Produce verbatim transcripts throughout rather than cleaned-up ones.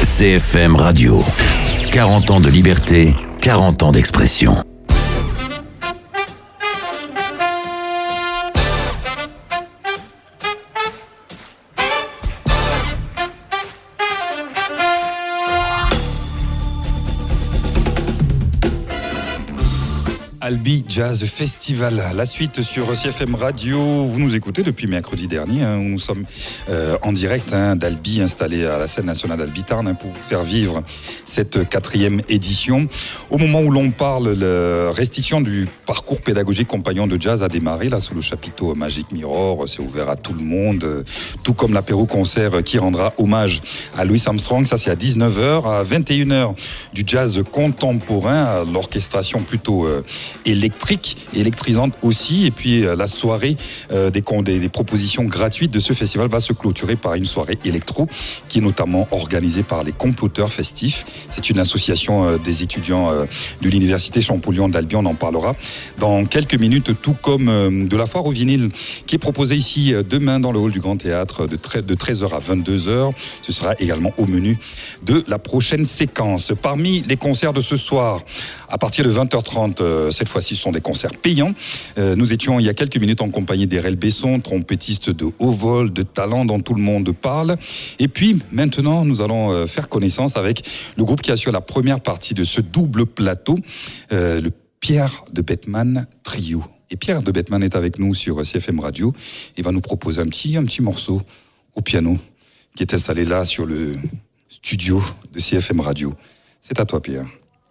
C F M Radio. quarante ans de liberté, quarante ans d'expression. Albi Jazz Festival, la suite sur C F M Radio. Vous nous écoutez depuis mercredi dernier, hein, où nous sommes euh, en direct hein, d'Albi, installé à la scène nationale d'Albi Tarn, hein, pour vous faire vivre cette quatrième édition. Au moment où l'on parle, la restriction du parcours pédagogique compagnon de jazz a démarré là sous le chapiteau Magic Mirror. C'est ouvert à tout le monde, tout comme l'apéro concert qui rendra hommage à Louis Armstrong. Ça c'est à dix-neuf heures, à vingt et une heures du jazz contemporain, l'orchestration plutôt euh, électrique, électrisante aussi, et puis euh, la soirée euh, des, des, des propositions gratuites de ce festival va se clôturer par une soirée électro qui est notamment organisée par les Comploteurs Festifs. C'est une association euh, des étudiants euh, de l'université Champollion d'Albi, on en parlera dans quelques minutes, tout comme euh, de la foire au vinyle qui est proposée ici euh, demain dans le hall du Grand Théâtre de, de treize heures à vingt-deux heures. Ce sera également au menu de la prochaine séquence. Parmi les concerts de ce soir, à partir de vingt heures trente, euh, cette fois-ci, ce sont des concerts payants. Euh, nous étions il y a quelques minutes en compagnie d'Erel Besson, trompettiste de haut vol, de talent dont tout le monde parle. Et puis, maintenant, nous allons euh, faire connaissance avec le groupe qui assure la première partie de ce double plateau, euh, le Pierre de Bettman Trio. Et Pierre de Bettman est avec nous sur C F M Radio et va nous proposer un petit, un petit morceau au piano qui est installé là sur le studio de C F M Radio. C'est à toi, Pierre.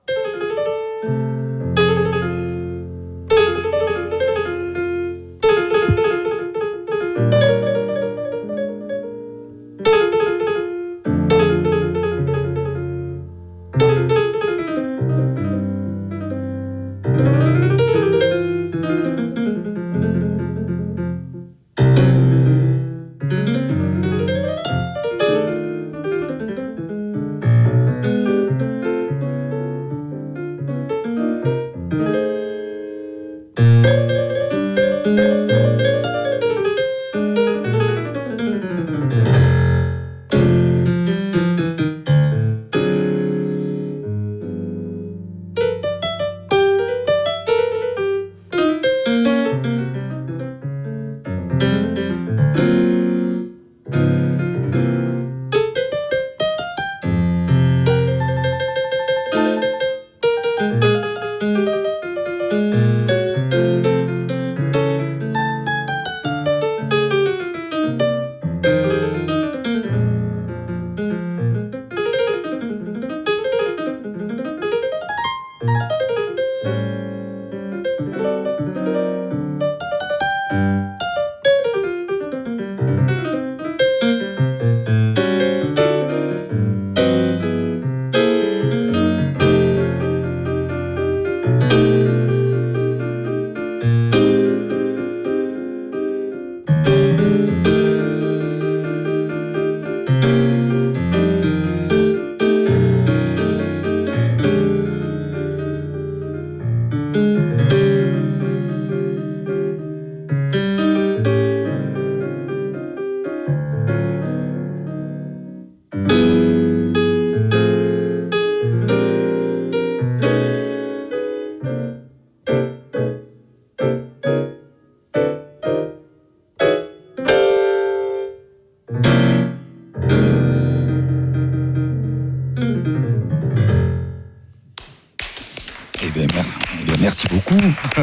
Merci beaucoup.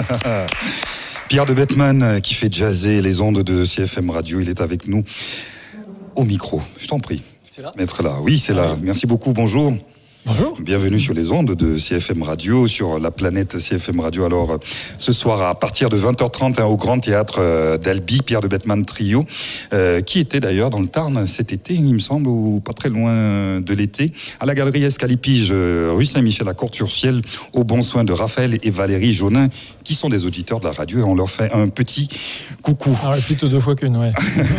Pierre de Bettman qui fait jazzer les ondes de C F M Radio, il est avec nous au micro. Je t'en prie. C'est là ? Maître là. Oui, c'est là. Merci beaucoup. Bonjour. Bonjour. Bienvenue sur les ondes de C F M Radio, sur la planète C F M Radio. Alors, euh, ce soir, à partir de vingt heures trente, hein, au Grand Théâtre euh, d'Albi, Pierre de Bettman Trio, euh, qui était d'ailleurs dans le Tarn cet été, il me semble, ou pas très loin de l'été, à la galerie Escalipige, euh, rue Saint-Michel à Courte-sur-Ciel, au bon soin de Raphaël et Valérie Jaunin, qui sont des auditeurs de la radio, et on leur fait un petit coucou. Ah ouais, plutôt deux fois qu'une, ouais.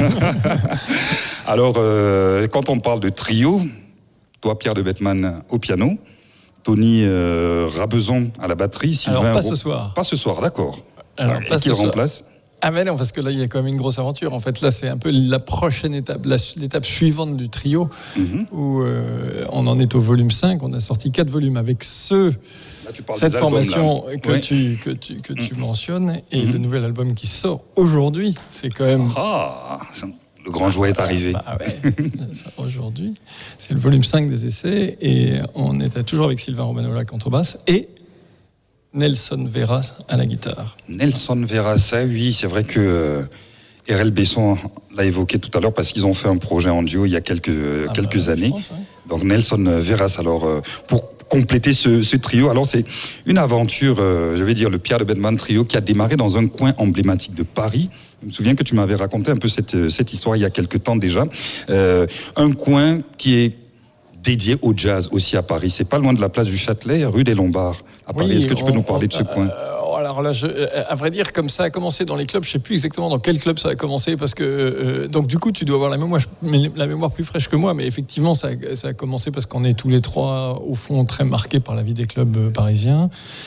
Alors, euh, quand on parle de trio, toi, Pierre de Bettman, au piano, Tony euh, Rabezon à la batterie, Sylvain... Alors, pas Ro... ce soir. Pas ce soir, d'accord. Alors, et pas qui le ce soir. remplace ? Ah ben non, parce que là, il y a quand même une grosse aventure. En fait, là, c'est un peu la prochaine étape, la, l'étape suivante du trio, mm-hmm. où euh, on en est au volume cinq. On a sorti quatre volumes avec ceux, là, tu cette formation albums, que, oui. tu, que tu, que mm-hmm. tu mentionnes, et mm-hmm. le nouvel album qui sort aujourd'hui. C'est quand même... Ah, le grand jour est arrivé. Bah ouais, aujourd'hui, c'est le volume cinq des essais, et on était toujours avec Sylvain Romano à la contrebasse, et Nelson Veras à la guitare. Nelson Veras, ah oui, c'est vrai que euh, R L Besson l'a évoqué tout à l'heure parce qu'ils ont fait un projet en duo il y a quelques, ah quelques bah, années. Pense, ouais. Donc Nelson Veras, alors euh, pour compléter ce, ce trio, alors c'est une aventure, euh, je vais dire le Pierre de Bedman trio qui a démarré dans un coin emblématique de Paris. Je me souviens que tu m'avais raconté un peu cette, cette histoire il y a quelques temps déjà. Euh, un coin qui est dédié au jazz aussi à Paris. C'est pas loin de la place du Châtelet, rue des Lombards à Paris. Oui, Est-ce que tu peux on, nous parler on, de ce euh, coin euh, Alors là, je, à vrai dire, comme ça a commencé dans les clubs, je sais plus exactement dans quel club ça a commencé, parce que euh, donc du coup, tu dois avoir la mémoire, la mémoire plus fraîche que moi, mais effectivement, ça, ça a commencé parce qu'on est tous les trois au fond très marqués par la vie des clubs parisiens.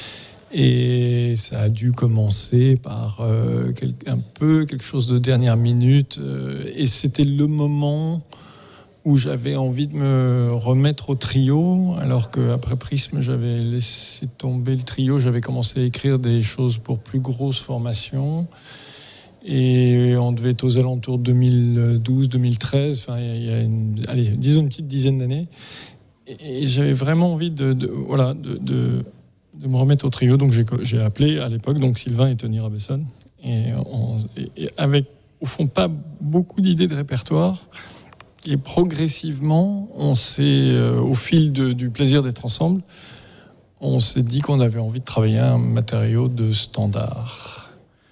Et ça a dû commencer par euh, un peu quelque chose de dernière minute, euh, et c'était le moment où j'avais envie de me remettre au trio, alors qu'après Prisme, j'avais laissé tomber le trio. J'avais commencé à écrire des choses pour plus grosses formations. Et on devait être aux alentours de deux mille douze deux mille treize, enfin, il y a une, allez, disons une petite dizaine d'années. Et j'avais vraiment envie de, de, voilà, de, de, de me remettre au trio. Donc j'ai, j'ai appelé à l'époque donc Sylvain et Tony Rabesson. Et, on, et avec, au fond, pas beaucoup d'idées de répertoire. Et progressivement, on s'est, euh, au fil de, du plaisir d'être ensemble, on s'est dit qu'on avait envie de travailler un matériau de standard.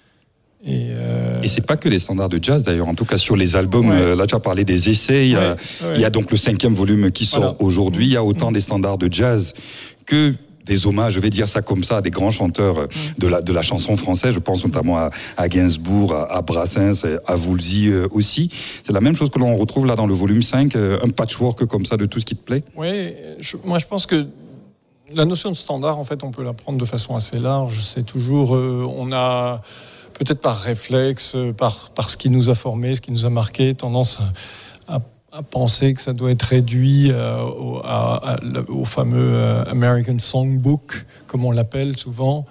Et, euh... et c'est pas que les standards de jazz d'ailleurs, en tout cas sur les albums, ouais. euh, là tu as parlé des essais, il y a, ouais, ouais. il y a donc le cinquième volume qui sort voilà. aujourd'hui, il y a autant mmh. des standards de jazz que des hommages, je vais dire ça comme ça, à des grands chanteurs mmh. de, la, de la chanson française. Je pense notamment à, à Gainsbourg, à, à Brassens, à Woolsey euh, aussi. C'est la même chose que l'on retrouve là dans le volume cinq, euh, un patchwork comme ça de tout ce qui te plaît. Oui, je, moi je pense que la notion de standard, en fait, on peut la prendre de façon assez large. C'est toujours, euh, on a peut-être par réflexe, par, par ce qui nous a formés, ce qui nous a marqué, tendance à, à à penser que ça doit être réduit euh, au, à, à, au fameux euh, American Songbook, comme on l'appelle souvent.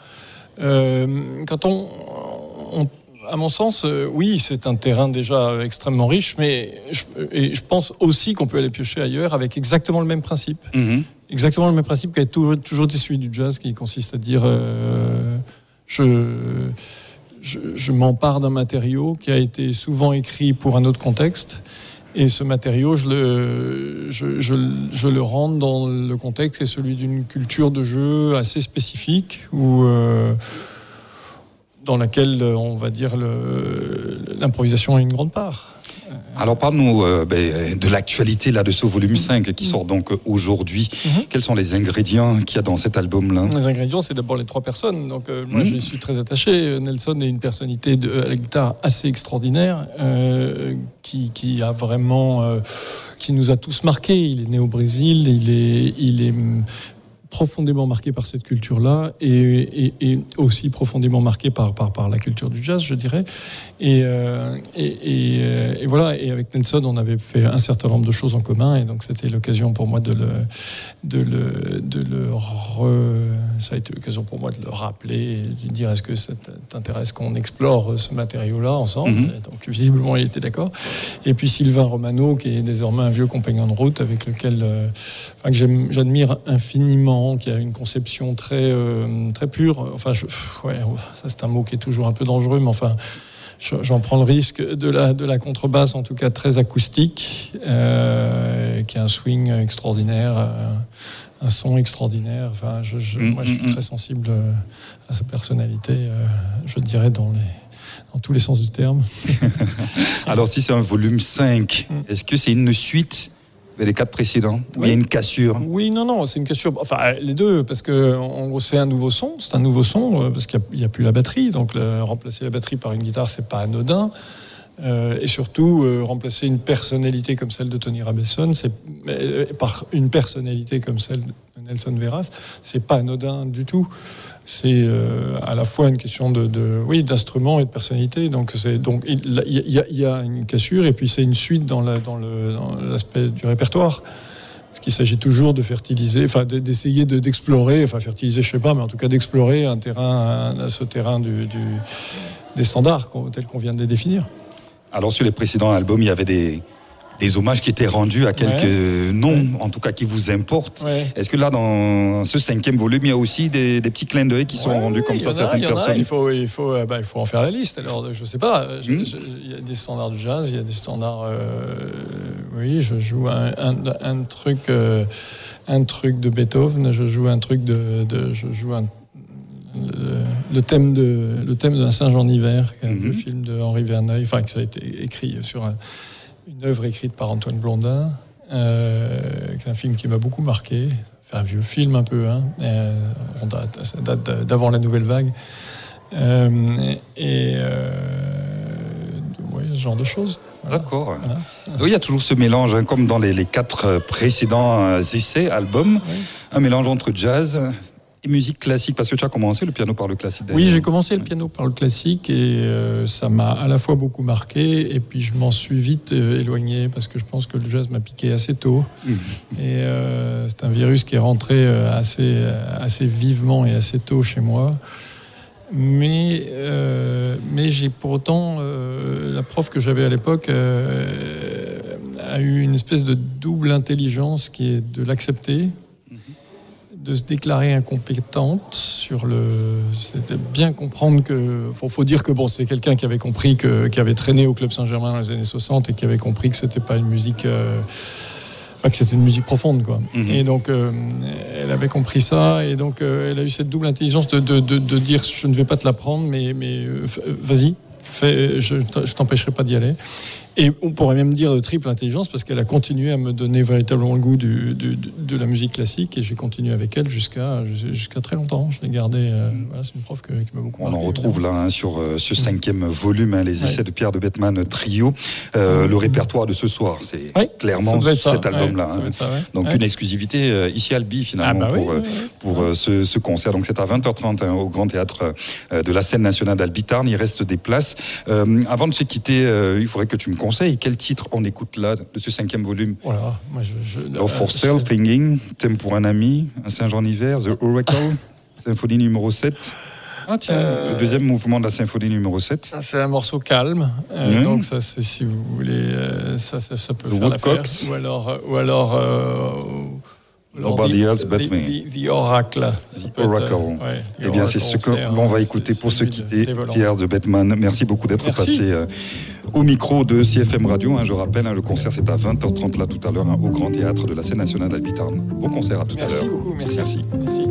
Euh, quand on, on, à mon sens, euh, oui, c'est un terrain déjà extrêmement riche, mais je, et je pense aussi qu'on peut aller piocher ailleurs avec exactement le même principe. Mm-hmm. Exactement le même principe qui a toujours, toujours été celui du jazz, qui consiste à dire euh, je, je, je m'empare d'un matériau qui a été souvent écrit pour un autre contexte. Et ce matériau, je le, je, je, je le rentre dans le contexte qui est celui d'une culture de jeu assez spécifique, où, euh, dans laquelle, on va dire, le, l'improvisation a une grande part. Alors parle-nous euh, ben, de l'actualité là, de ce volume cinq qui sort donc aujourd'hui. Mm-hmm. Quels sont les ingrédients qu'il y a dans cet album-là ? Les ingrédients, c'est d'abord les trois personnes. Donc, euh, moi, mm-hmm. j'y suis très attaché. Nelson est une personnalité de, à la guitare assez extraordinaire, euh, qui, qui a vraiment, euh, qui nous a tous marqués. Il est né au Brésil, il est, il est profondément marqué par cette culture-là et, et, et aussi profondément marqué par, par, par la culture du jazz, je dirais. Et, euh, et, et, et voilà, et avec Nelson, on avait fait un certain nombre de choses en commun, et donc c'était l'occasion pour moi de le, de le, de le re... ça a été l'occasion pour moi de le rappeler, et de lui dire est-ce que ça t'intéresse qu'on explore ce matériau-là ensemble. Mm-hmm. Donc visiblement, il était d'accord. Et puis Sylvain Romano, qui est désormais un vieux compagnon de route avec lequel euh, enfin, que j'aime, j'admire infiniment, qui a une conception très, euh, très pure. Enfin, je, ouais, ça c'est un mot qui est toujours un peu dangereux, mais enfin, j'en prends le risque de la, de la contrebasse, en tout cas très acoustique, euh, qui a un swing extraordinaire, euh, un son extraordinaire. Enfin, je, je, mmh, moi, je suis mmh. très sensible à sa personnalité, euh, je dirais, dans les... dans tous les sens du terme. Alors, si c'est un volume cinq, mmh. est-ce que c'est une suite les quatre précédents, où oui. il y a une cassure? Oui, non, non, c'est une cassure. Enfin, les deux, parce que en gros, c'est un nouveau son. C'est un nouveau son parce qu'il n'y a, a plus la batterie. Donc, le, remplacer la batterie par une guitare, c'est pas anodin. Euh, et surtout, euh, remplacer une personnalité comme celle de Tony Rabesson, c'est euh, par une personnalité comme celle de Nelson Veras, c'est pas anodin du tout. C'est euh, à la fois une question de, de oui d'instrument et de personnalité. Donc c'est donc il y, y, y a une cassure et puis c'est une suite dans, la, dans, le, dans l'aspect du répertoire. Parce qu'il s'agit toujours de fertiliser, enfin d'essayer de, d'explorer, enfin fertiliser, je sais pas, mais en tout cas d'explorer un terrain, un, ce terrain du, du, des standards tels qu'on vient de les définir. Alors sur les précédents albums, il y avait des, des hommages qui étaient rendus à quelques ouais. noms, en tout cas qui vous importent. Ouais. Est-ce que là, dans ce cinquième volume, il y a aussi des, des petits clins d'œil qui sont ouais, rendus comme ça à certaines personnes? Il faut, il, faut, bah, il faut en faire la liste. Alors, je sais pas, je, mmh. je, il y a des standards de jazz, il y a des standards... Euh, oui, je joue un, un, un, truc, euh, un truc de Beethoven, je joue un truc de... de je joue un, Le, le thème de le thème d'un singe en hiver, mm-hmm. le film de Henri Verneuil, enfin que ça a été écrit sur un, une œuvre écrite par Antoine Blondin, euh, qui est un film qui m'a beaucoup marqué, enfin, un vieux film un peu, hein, euh, on date, ça date d'avant la Nouvelle Vague, euh, et euh, ouais, ce genre de choses. Voilà. D'accord. Voilà. Donc, il y a toujours ce mélange, hein, comme dans les, les quatre précédents essais, albums, oui. un mélange entre jazz et musique classique, parce que tu as commencé le piano par le classique d'ailleurs. Oui, j'ai commencé le piano par le classique et euh, ça m'a à la fois beaucoup marqué et puis je m'en suis vite euh, éloigné parce que je pense que le jazz m'a piqué assez tôt. Mmh. Et euh, c'est un virus qui est rentré euh, assez, assez vivement et assez tôt chez moi. Mais, euh, mais j'ai pour autant, euh, la prof que j'avais à l'époque euh, a eu une espèce de double intelligence qui est de l'accepter, de se déclarer incompétente sur le. C'était bien comprendre que. Faut, faut dire que bon, c'est quelqu'un qui avait compris que, qui avait traîné au Club Saint-Germain dans les années soixante et qui avait compris que c'était pas une musique. Euh, que c'était une musique profonde, quoi. Mmh. Et donc, euh, elle avait compris ça, et donc euh, elle a eu cette double intelligence de, de, de, de dire je ne vais pas te l'apprendre, mais, mais euh, vas-y, fais, je, je t'empêcherai pas d'y aller. Et on pourrait même dire de triple intelligence parce qu'elle a continué à me donner véritablement le goût du, du, de la musique classique et j'ai continué avec elle jusqu'à, jusqu'à très longtemps. Je l'ai gardée. Euh, voilà, c'est une prof que, qui m'a beaucoup marqué. On en retrouve là hein, sur euh, ce cinquième volume, hein, les essais ouais. de Pierre de Bettman Trio. Euh, mmh. Le répertoire de ce soir, c'est ouais, clairement cet album-là. Ouais, hein. ça, ouais. Donc ouais. une exclusivité euh, ici à Albi finalement ah bah pour, oui, euh, oui, pour oui. Euh, ce, ce concert. Donc c'est à vingt heures trente hein, au Grand Théâtre euh, de la Scène nationale d'Albi-Tarn. Il reste des places. Euh, avant de se quitter, euh, il faudrait que tu me conseil. Quel titre on écoute là de ce cinquième volume? Voilà, moi je, je, Love euh, for Self, Thinking, Thème pour un ami, Un singe en hiver, The Oracle, symphonie numéro sept. Ah tiens, euh, le deuxième mouvement de la symphonie numéro sept. C'est un morceau calme, euh, mmh. donc ça c'est si vous voulez, euh, ça, ça, ça peut The faire l'affaire. Ou alors, ou alors euh, Nobody else but the, me. The, the Oracle. The Oracle. Ouais, eh bien, c'est ce que l'on va écouter pour se quitter. Pierre de Bettman, merci beaucoup d'être merci. passé euh, au micro de C F M Radio. Hein, je rappelle, hein, le concert c'est à vingt heures trente là tout à l'heure hein, au Grand Théâtre de la Scène nationale d'Albi-Tarn. Bon concert à tout merci à l'heure. Beaucoup, merci beaucoup. Merci. Merci.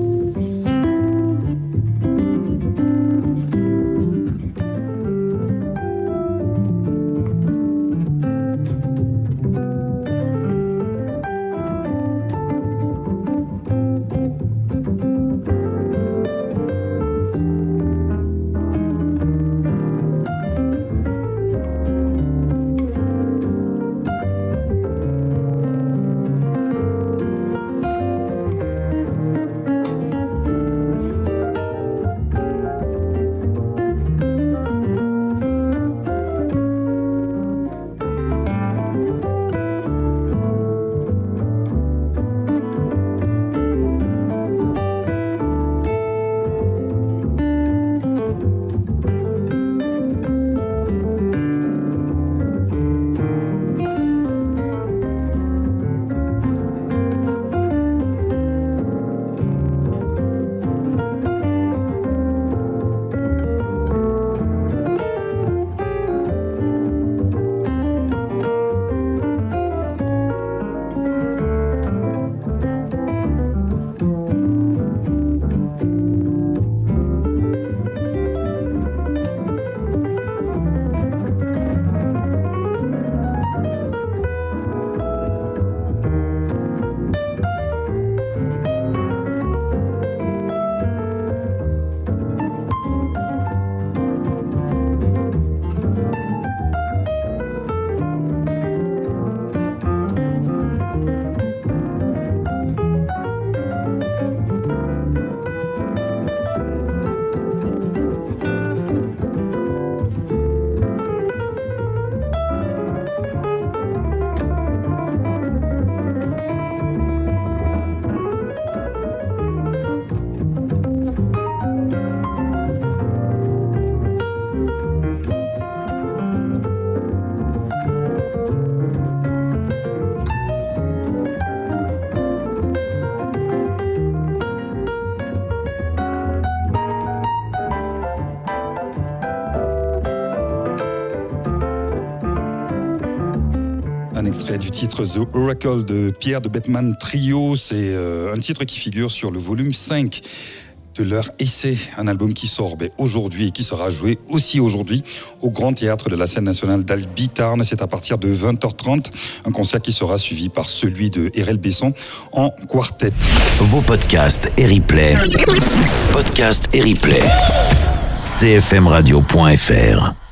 extrait du titre The Oracle de Pierre de Bettman Trio. C'est euh, un titre qui figure sur le volume cinq de leur essai, un album qui sort ben, aujourd'hui et qui sera joué aussi aujourd'hui au Grand Théâtre de la Scène nationale d'Albi Tarn. C'est à partir de vingt heures trente, un concert qui sera suivi par celui de R L Besson en quartet. Vos podcasts et replays. Podcasts et replays. c f m radio point f r